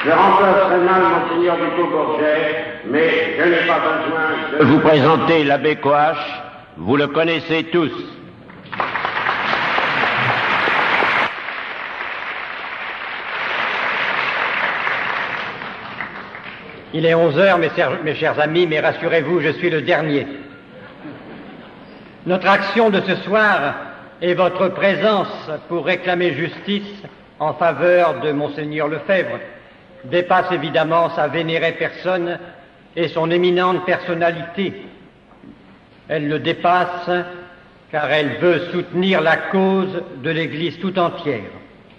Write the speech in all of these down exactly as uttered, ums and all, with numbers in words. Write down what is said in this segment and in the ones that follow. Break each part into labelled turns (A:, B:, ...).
A: Je remplacerai mal Monseigneur Duclos-Bourget, mais je n'ai pas besoin de vous présenter l'abbé Coache. Vous le connaissez tous.
B: Il est onze heures, mes, mes chers amis, mais rassurez-vous, je suis le dernier. Notre action de ce soir est votre présence pour réclamer justice en faveur de Monseigneur Lefebvre dépasse évidemment sa vénérée personne et son éminente personnalité. Elle le dépasse car elle veut soutenir la cause de l'Église tout entière.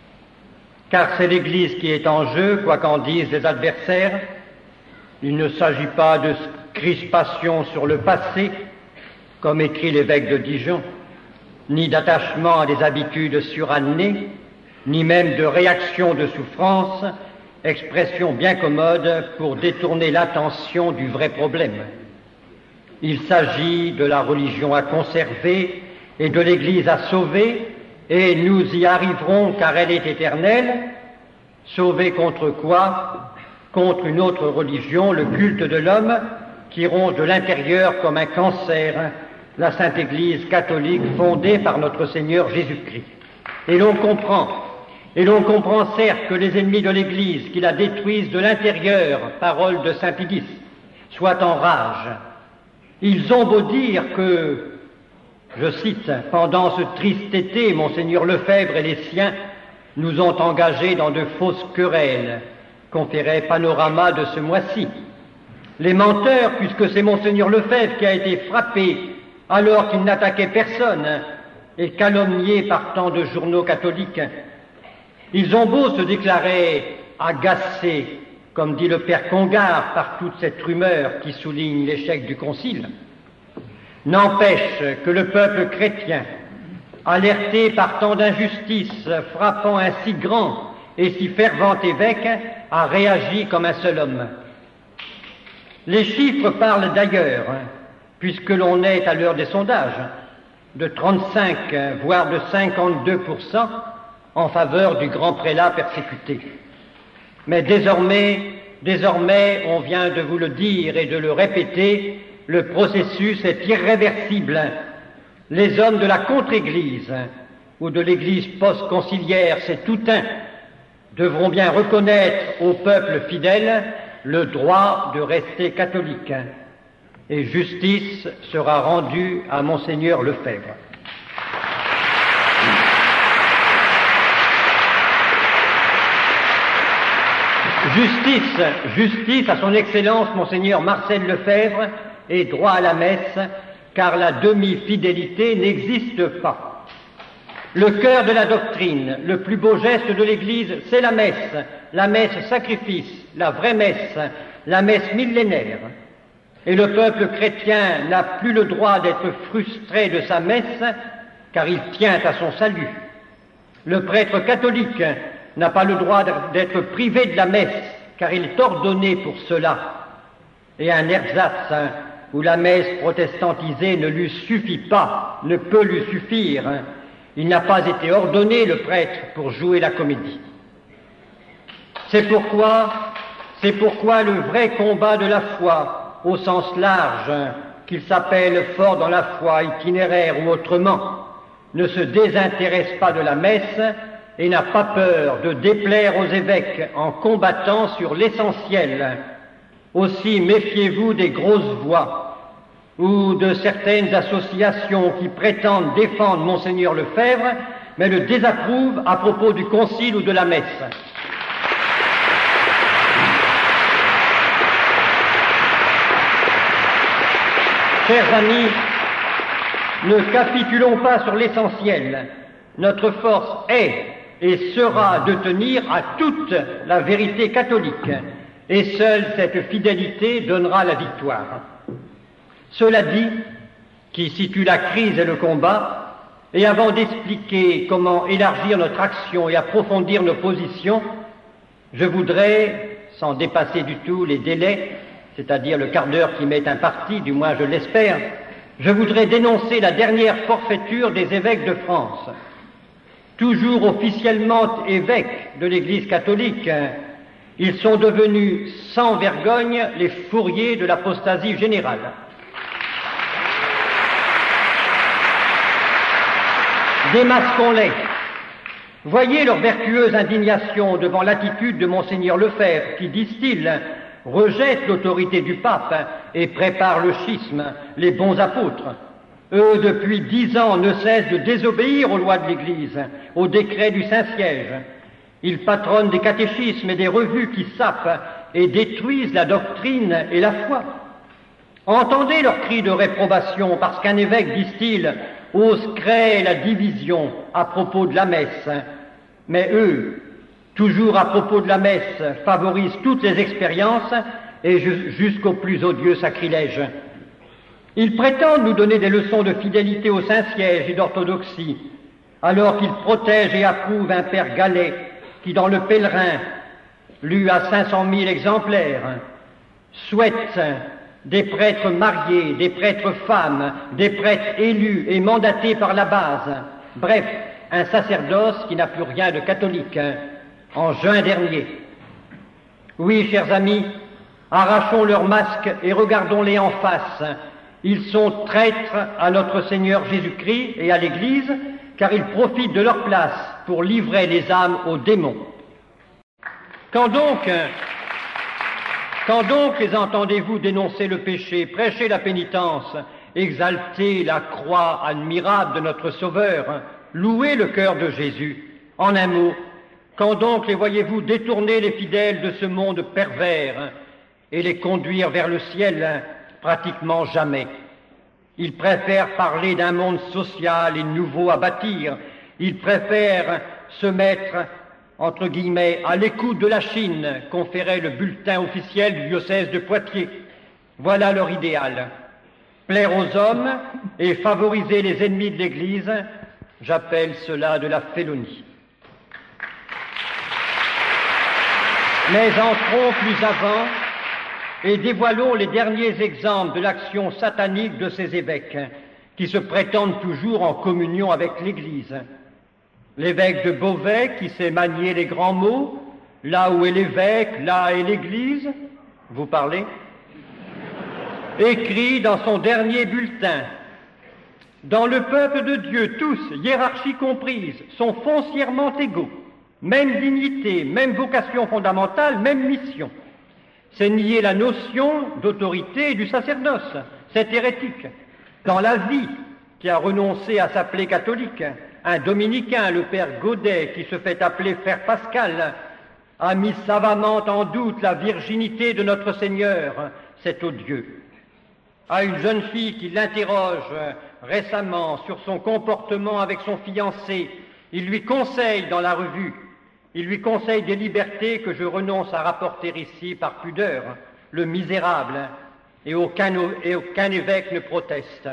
B: Car c'est l'Église qui est en jeu, quoi qu'en disent les adversaires. Il ne s'agit pas de crispation sur le passé, comme écrit l'évêque de Dijon, ni d'attachement à des habitudes surannées, ni même de réaction de souffrance, expression bien commode pour détourner l'attention du vrai problème. Il s'agit de la religion à conserver et de l'Église à sauver, et nous y arriverons car elle est éternelle. Sauver contre quoi? Contre une autre religion, le culte de l'homme, qui ronge de l'intérieur comme un cancer la Sainte Église catholique fondée par notre Seigneur Jésus-Christ. Et l'on comprend, et l'on comprend certes que les ennemis de l'Église qui la détruisent de l'intérieur, parole de Saint Pie X, soient en rage. Ils ont beau dire que, je cite, « Pendant ce triste été, Monseigneur Lefebvre et les siens nous ont engagés dans de fausses querelles », conférait Panorama de ce mois-ci. Les menteurs, puisque c'est Monseigneur Lefebvre qui a été frappé alors qu'il n'attaquait personne et calomnié par tant de journaux catholiques, ils ont beau se déclarer agacés, comme dit le père Congar, par toute cette rumeur qui souligne l'échec du concile. N'empêche que le peuple chrétien, alerté par tant d'injustices frappant un si grand et si fervent évêque, a réagi comme un seul homme. Les chiffres parlent d'ailleurs, puisque l'on est à l'heure des sondages, de trente-cinq, voire de cinquante-deux pour cent en faveur du grand prélat persécuté. Mais désormais, désormais, on vient de vous le dire et de le répéter, le processus est irréversible. Les hommes de la contre-Église ou de l'Église post-conciliaire, c'est tout un, devront bien reconnaître au peuple fidèle le droit de rester catholique. Et justice sera rendue à Monseigneur Lefebvre. Justice, justice à son Excellence Monseigneur Marcel Lefebvre et droit à la messe, car la demi-fidélité n'existe pas. Le cœur de la doctrine, le plus beau geste de l'Église, c'est la messe, la messe sacrifice, la vraie messe, la messe millénaire. Et le peuple chrétien n'a plus le droit d'être frustré de sa messe, car il tient à son salut. Le prêtre catholique n'a pas le droit d'être privé de la messe, car il est ordonné pour cela. Et un ersatz où la messe protestantisée ne lui suffit pas, ne peut lui suffire. Il n'a pas été ordonné, le prêtre, pour jouer la comédie. C'est pourquoi, c'est pourquoi le vrai combat de la foi, au sens large, qu'il s'appelle fort dans la foi, itinéraire ou autrement, ne se désintéresse pas de la messe et n'a pas peur de déplaire aux évêques en combattant sur l'essentiel. Aussi méfiez-vous des grosses voix ou de certaines associations qui prétendent défendre Monseigneur Lefebvre, mais le désapprouvent à propos du concile ou de la messe. Chers amis, ne capitulons pas sur l'essentiel. Notre force est et sera de tenir à toute la vérité catholique, et seule cette fidélité donnera la victoire. Cela dit, qui situe la crise et le combat, et avant d'expliquer comment élargir notre action et approfondir nos positions, je voudrais, sans dépasser du tout les délais, c'est-à-dire le quart d'heure qui m'est imparti, du moins je l'espère, je voudrais dénoncer la dernière forfaiture des évêques de France. Toujours officiellement évêques de l'Église catholique, Ils sont devenus sans vergogne les fourriers de l'apostasie générale. Démasquons-les. Voyez leur vertueuse indignation devant l'attitude de Monseigneur Lefebvre, qui, disent-ils, rejette l'autorité du pape et prépare le schisme, les bons apôtres. Eux, depuis dix ans, ne cessent de désobéir aux lois de l'Église, aux décrets du Saint-Siège. Ils patronnent des catéchismes et des revues qui sapent et détruisent la doctrine et la foi. Entendez leurs cris de réprobation, parce qu'un évêque, disent-ils, ose créer la division à propos de la messe. Mais eux, toujours à propos de la messe, favorisent toutes les expériences et jusqu'au plus odieux sacrilège. Ils prétendent nous donner des leçons de fidélité au Saint-Siège et d'orthodoxie, alors qu'ils protègent et approuvent un père Gallet qui, dans le Pèlerin, lu à cinq cent mille exemplaires, souhaite des prêtres mariés, des prêtres femmes, des prêtres élus et mandatés par la base, bref, un sacerdoce qui n'a plus rien de catholique, hein, en juin dernier. Oui, chers amis, arrachons leurs masques et regardons-les en face. Ils sont traîtres à notre Seigneur Jésus-Christ et à l'Église, car ils profitent de leur place pour livrer les âmes aux démons. Quand donc, quand donc les entendez-vous dénoncer le péché, prêcher la pénitence, exalter la croix admirable de notre Sauveur, louer le cœur de Jésus? En un mot, quand donc les voyez-vous détourner les fidèles de ce monde pervers et les conduire vers le ciel? Pratiquement jamais. Ils préfèrent parler d'un monde social et nouveau à bâtir. Ils préfèrent se mettre, entre guillemets, à l'écoute de la Chine, conférait le bulletin officiel du diocèse de Poitiers. Voilà leur idéal. Plaire aux hommes et favoriser les ennemis de l'Église, j'appelle cela de la félonie. Mais entrons plus avant et dévoilons les derniers exemples de l'action satanique de ces évêques, qui se prétendent toujours en communion avec l'Église. L'évêque de Beauvais, qui sait manier les grands mots, là où est l'évêque, là est l'Église, vous parlez, écrit dans son dernier bulletin: « Dans le peuple de Dieu, tous, hiérarchie comprise, sont foncièrement égaux, même dignité, même vocation fondamentale, même mission. C'est nier la notion d'autorité du sacerdoce, c'est hérétique. Dans la vie qui a renoncé à s'appeler catholique, un dominicain, le père Godet, qui se fait appeler frère Pascal, a mis savamment en doute la virginité de notre Seigneur, c'est odieux. À une jeune fille qui l'interroge récemment sur son comportement avec son fiancé, il lui conseille dans la revue, il lui conseille des libertés que je renonce à rapporter ici par pudeur, le misérable, et aucun, et aucun évêque ne proteste.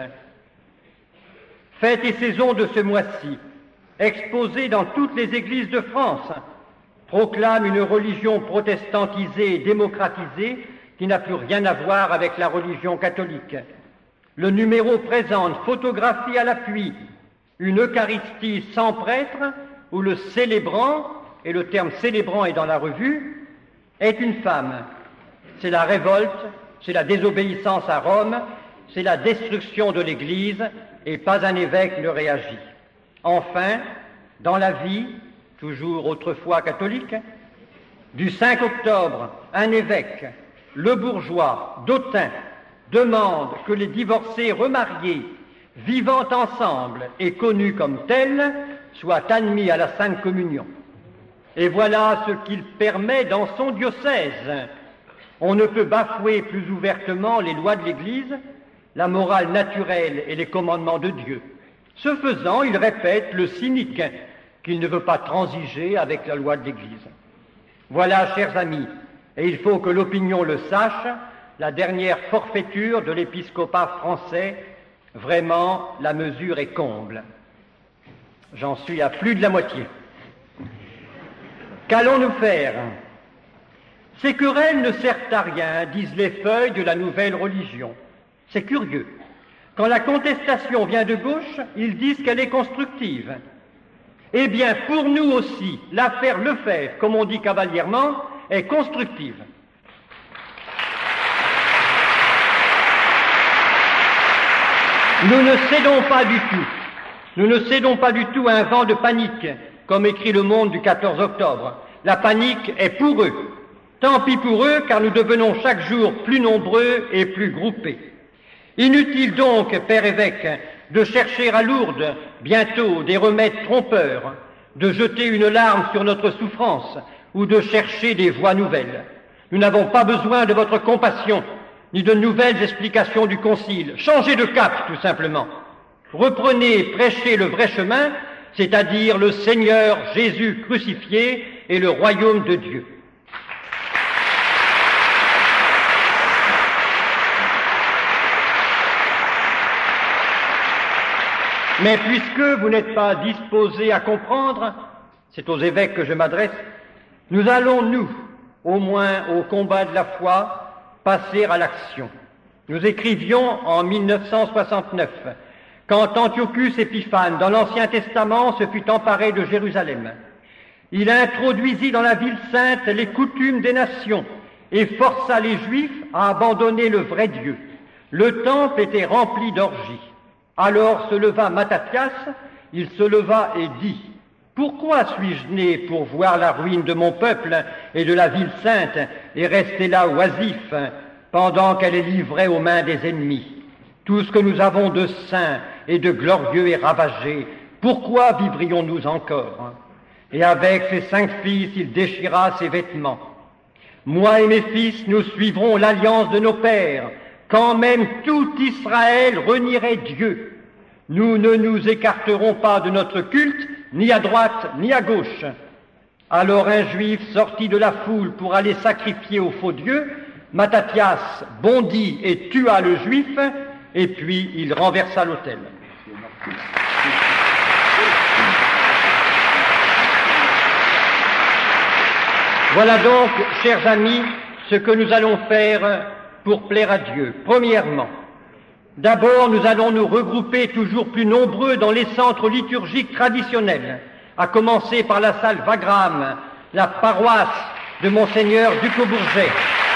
B: Fêtes et saisons de ce mois-ci, exposées dans toutes les églises de France, proclament une religion protestantisée et démocratisée qui n'a plus rien à voir avec la religion catholique. Le numéro présente, photographie à l'appui, une Eucharistie sans prêtre où le célébrant, et le terme célébrant est dans la revue, est une femme. C'est la révolte, c'est la désobéissance à Rome, c'est la destruction de l'Église, et pas un évêque ne réagit. Enfin, dans la vie, toujours autrefois catholique, du cinq octobre, un évêque, le bourgeois, d'Autun, demande que les divorcés remariés, vivant ensemble et connus comme tels, soient admis à la Sainte Communion. Et voilà ce qu'il permet dans son diocèse. On ne peut bafouer plus ouvertement les lois de l'Église, la morale naturelle et les commandements de Dieu. Ce faisant, il répète le cynique qu'il ne veut pas transiger avec la loi de l'Église. Voilà, chers amis, et il faut que l'opinion le sache, la dernière forfaiture de l'épiscopat français, vraiment, la mesure est comble. J'en suis à plus de la moitié. Qu'allons-nous faire? Ces querelles ne servent à rien, disent les feuilles de la nouvelle religion. C'est curieux. Quand la contestation vient de gauche, ils disent qu'elle est constructive. Eh bien, pour nous aussi, l'affaire Lefebvre, comme on dit cavalièrement, est constructive. Nous ne cédons pas du tout, nous ne cédons pas du tout à un vent de panique, comme écrit Le Monde du quatorze octobre. La panique est pour eux. Tant pis pour eux, car nous devenons chaque jour plus nombreux et plus groupés. Inutile donc, Père évêque, de chercher à Lourdes bientôt des remèdes trompeurs, de jeter une larme sur notre souffrance ou de chercher des voies nouvelles. Nous n'avons pas besoin de votre compassion, ni de nouvelles explications du Concile. Changez de cap, tout simplement. Reprenez, prêchez le vrai chemin, c'est-à-dire le Seigneur Jésus crucifié et le royaume de Dieu. Mais puisque vous n'êtes pas disposés à comprendre, c'est aux évêques que je m'adresse, nous allons, nous, au moins au combat de la foi, passer à l'action. Nous écrivions en mille neuf cent soixante-neuf, quand Antiochus Épiphane, dans l'Ancien Testament, se fut emparé de Jérusalem. Il introduisit dans la ville sainte les coutumes des nations et força les Juifs à abandonner le vrai Dieu. Le temple était rempli d'orgies. Alors se leva Mattathias, il se leva et dit « Pourquoi suis-je né pour voir la ruine de mon peuple et de la ville sainte et rester là oisif pendant qu'elle est livrée aux mains des ennemis? Tout ce que nous avons de saint et de glorieux est ravagé. Pourquoi vivrions-nous encore ?» Et avec ses cinq fils, il déchira ses vêtements. « Moi et mes fils, nous suivrons l'alliance de nos pères, quand même tout Israël renierait Dieu. Nous ne nous écarterons pas de notre culte, ni à droite, ni à gauche. » Alors un juif sortit de la foule pour aller sacrifier au faux Dieu. Mattathias bondit et tua le juif, et puis il renversa l'autel. Voilà donc, chers amis, ce que nous allons faire pour plaire à Dieu. Premièrement, d'abord nous allons nous regrouper toujours plus nombreux dans les centres liturgiques traditionnels, à commencer par la salle Wagram, la paroisse de Monseigneur Ducos-Bourget.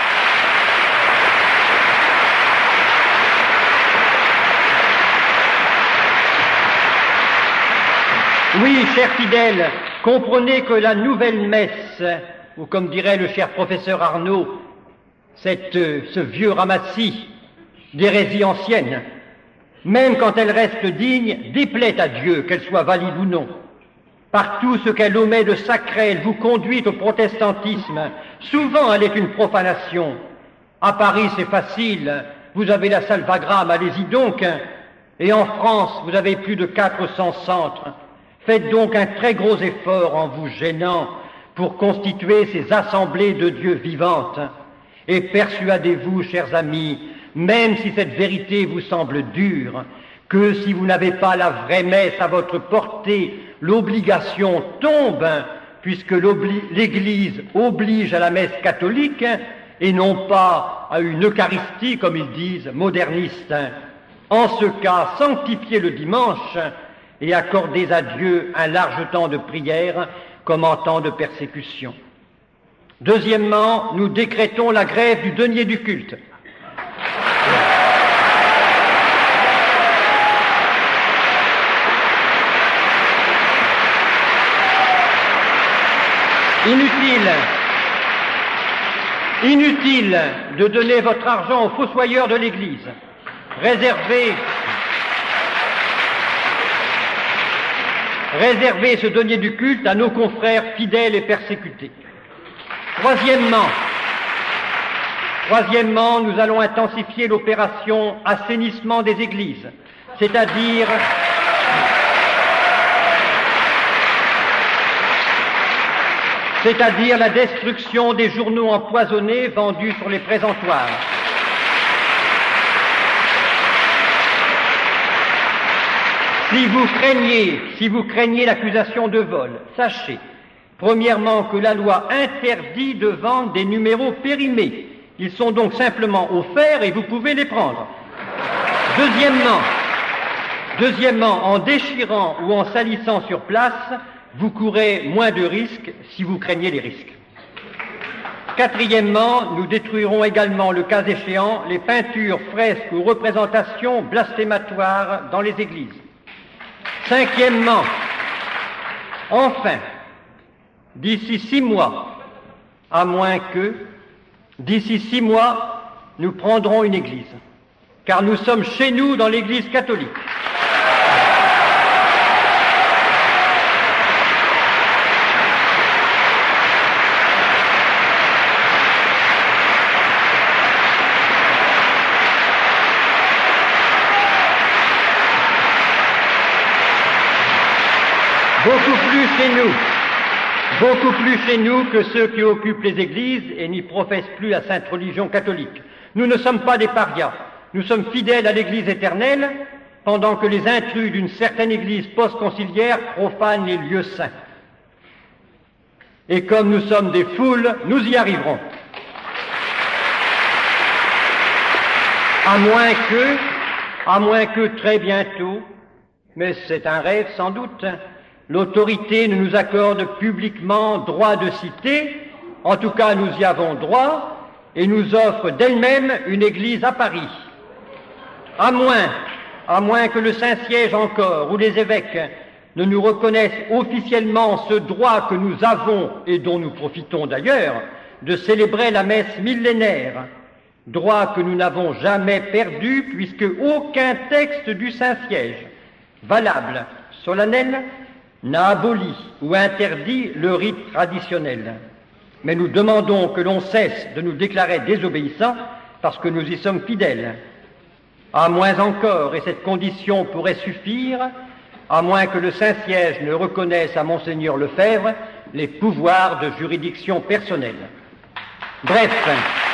B: Oui, chers fidèles, comprenez que la nouvelle messe, ou comme dirait le cher professeur Arnaud, cette, euh, ce vieux ramassis d'hérésie ancienne, même quand elle reste digne, déplaît à Dieu, qu'elle soit valide ou non. Par tout ce qu'elle omet de sacré, elle vous conduit au protestantisme. Souvent, elle est une profanation. À Paris, c'est facile. Vous avez la salle Wagram, allez-y donc. Et en France, vous avez plus de quatre cents centres. Faites donc un très gros effort en vous gênant pour constituer ces assemblées de Dieu vivantes. Et persuadez-vous, chers amis, même si cette vérité vous semble dure, que si vous n'avez pas la vraie messe à votre portée, l'obligation tombe, puisque l'Église oblige à la messe catholique et non pas à une Eucharistie, comme ils disent, moderniste. En ce cas, sanctifiez le dimanche et accordez à Dieu un large temps de prière comme en temps de persécution. Deuxièmement, nous décrétons la grève du denier du culte. Inutile, inutile de donner votre argent aux fossoyeurs de l'Église. Réservez, réservez ce denier du culte à nos confrères fidèles et persécutés. Troisièmement, troisièmement, nous allons intensifier l'opération assainissement des églises, c'est-à-dire c'est-à-dire la destruction des journaux empoisonnés vendus sur les présentoirs. Si vous craignez, si vous craignez l'accusation de vol, sachez, premièrement, que la loi interdit de vendre des numéros périmés. Ils sont donc simplement offerts et vous pouvez les prendre. Deuxièmement, deuxièmement, en déchirant ou en salissant sur place, vous courez moins de risques si vous craignez les risques. Quatrièmement, nous détruirons également, le cas échéant, les peintures, fresques ou représentations blasphématoires dans les églises. Cinquièmement, enfin, d'ici six mois, à moins que, d'ici six mois, nous prendrons une église, car nous sommes chez nous dans l'église catholique. Beaucoup plus chez nous, beaucoup plus chez nous que ceux qui occupent les églises et n'y professent plus la sainte religion catholique. Nous ne sommes pas des parias, nous sommes fidèles à l'église éternelle, pendant que les intrus d'une certaine église post-conciliaire profanent les lieux saints. Et comme nous sommes des foules, nous y arriverons. À moins que, à moins que très bientôt, mais c'est un rêve sans doute, l'autorité ne nous accorde publiquement droit de cité, en tout cas nous y avons droit, et nous offre d'elle-même une église à Paris. À moins, à moins que le Saint-Siège encore, ou les évêques, ne nous reconnaissent officiellement ce droit que nous avons, et dont nous profitons d'ailleurs, de célébrer la messe millénaire, droit que nous n'avons jamais perdu, puisque aucun texte du Saint-Siège, valable, solennel, n'a aboli ou interdit le rite traditionnel. Mais nous demandons que l'on cesse de nous déclarer désobéissants parce que nous y sommes fidèles. À moins encore, et cette condition pourrait suffire, à moins que le Saint-Siège ne reconnaisse à Monseigneur Lefebvre les pouvoirs de juridiction personnelle. Bref,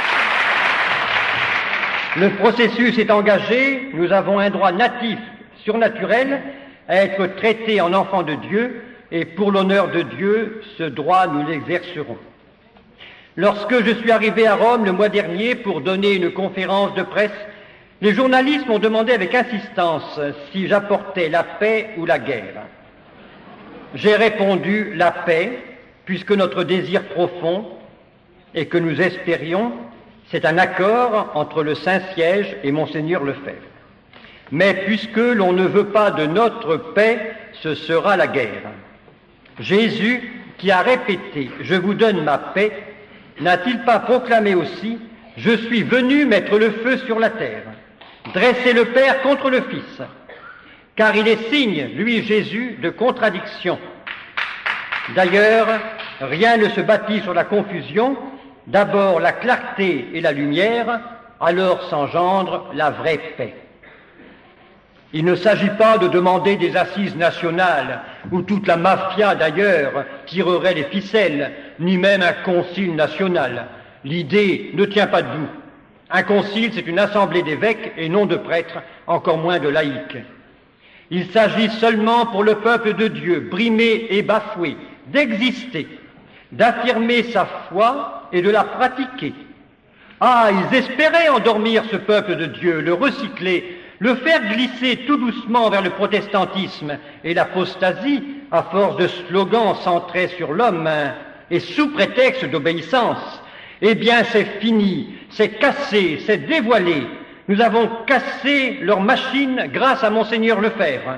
B: le processus est engagé, nous avons un droit natif, surnaturel, à être traités en enfants de Dieu, et pour l'honneur de Dieu, ce droit nous l'exercerons. Lorsque je suis arrivé à Rome le mois dernier pour donner une conférence de presse, les journalistes m'ont demandé avec insistance si j'apportais la paix ou la guerre. J'ai répondu la paix, puisque notre désir profond, et que nous espérions, c'est un accord entre le Saint-Siège et Monseigneur Lefebvre. Mais puisque l'on ne veut pas de notre paix, ce sera la guerre. Jésus, qui a répété « Je vous donne ma paix », n'a-t-il pas proclamé aussi « Je suis venu mettre le feu sur la terre, dresser le Père contre le Fils », car il est signe, lui Jésus, de contradiction. D'ailleurs, rien ne se bâtit sur la confusion, d'abord la clarté et la lumière, alors s'engendre la vraie paix. Il ne s'agit pas de demander des assises nationales, où toute la mafia d'ailleurs tirerait les ficelles, ni même un concile national. L'idée ne tient pas debout. Un concile, c'est une assemblée d'évêques et non de prêtres, encore moins de laïcs. Il s'agit seulement pour le peuple de Dieu, brimé et bafoué, d'exister, d'affirmer sa foi et de la pratiquer. Ah, ils espéraient endormir ce peuple de Dieu, le recycler, le faire glisser tout doucement vers le protestantisme et l'apostasie à force de slogans centrés sur l'homme et sous prétexte d'obéissance. Eh bien, c'est fini, c'est cassé, c'est dévoilé. Nous avons cassé leur machine grâce à Monseigneur Lefebvre.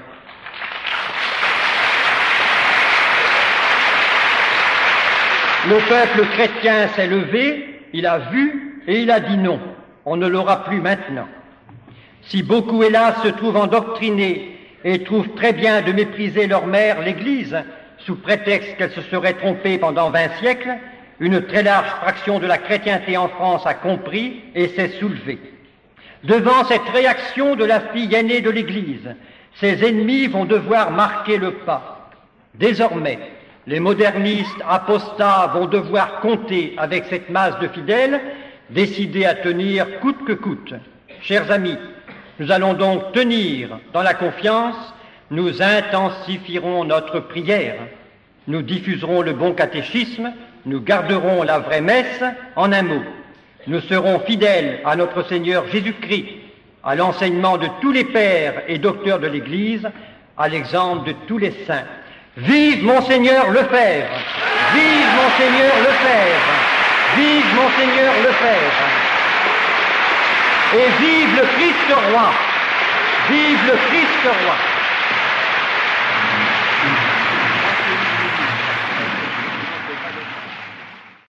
B: Le peuple chrétien s'est levé, il a vu et il a dit non. On ne l'aura plus maintenant. Si beaucoup, hélas, se trouvent endoctrinés et trouvent très bien de mépriser leur mère, l'Église, sous prétexte qu'elle se serait trompée pendant vingt siècles, une très large fraction de la chrétienté en France a compris et s'est soulevée. Devant cette réaction de la fille aînée de l'Église, ses ennemis vont devoir marquer le pas. Désormais, les modernistes apostats vont devoir compter avec cette masse de fidèles, décidés à tenir coûte que coûte. Chers amis, nous allons donc tenir dans la confiance, nous intensifierons notre prière, nous diffuserons le bon catéchisme, nous garderons la vraie messe, en un mot. Nous serons fidèles à notre Seigneur Jésus-Christ, à l'enseignement de tous les pères et docteurs de l'Église, à l'exemple de tous les saints. Vive Monseigneur Lefebvre! Vive Monseigneur Lefebvre! Vive Monseigneur Monseigneur Lefebvre. Et vive le Christ roi! Vive le Christ roi!